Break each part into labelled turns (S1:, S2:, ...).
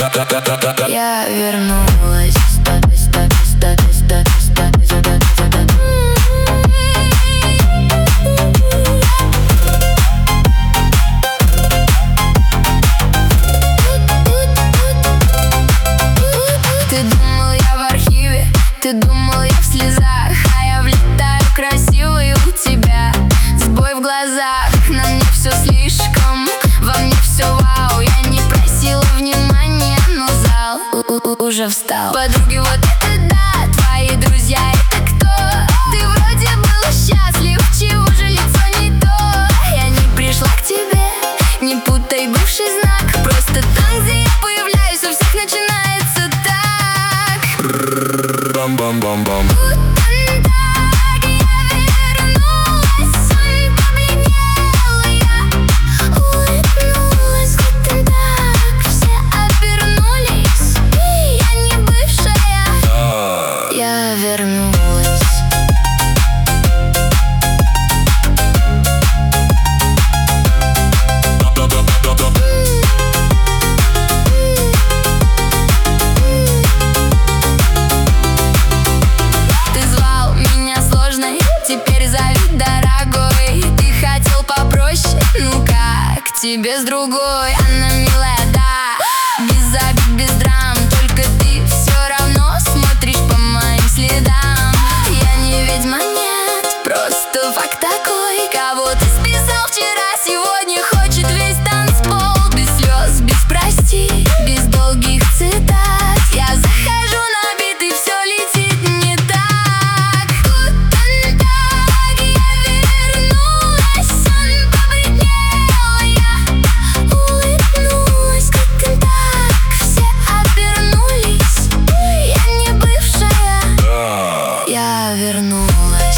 S1: Я вернулась. Ты думал, я в архиве, ты думал, я в слезах, а я влетаю красивый у тебя. Сбой в глазах, на мне все слишком, во мне все вау. Я не просила внимания, но зал уже встал. Подруги, вот это да, твои друзья это кто? Ты вроде был счастлив, чего же лицо не то? Я не пришла к тебе, не путай бывший знак. Просто там, где я появляюсь, у всех начинается так.
S2: Бам-бам-бам-бам.
S1: Теперь зови дорогой. Ты хотел попроще, ну как тебе с другой? Она милая, да, без обид, без драм. Только ты все равно смотришь по моим следам. Я не ведьма, нет, просто факт такой. Кого ты списал вчера, сегодня хочет весь танцпол. Без слез, без прости, без долгих цитат. Я захожу на бит, и все летит не так. Я вернулась.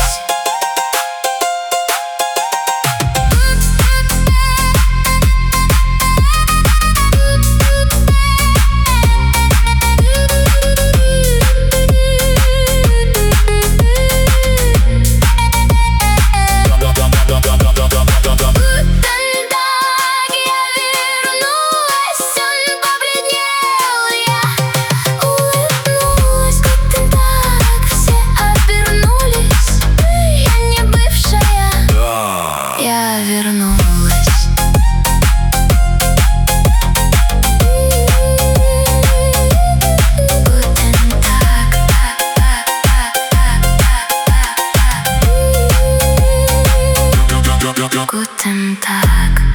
S1: Guten Tag.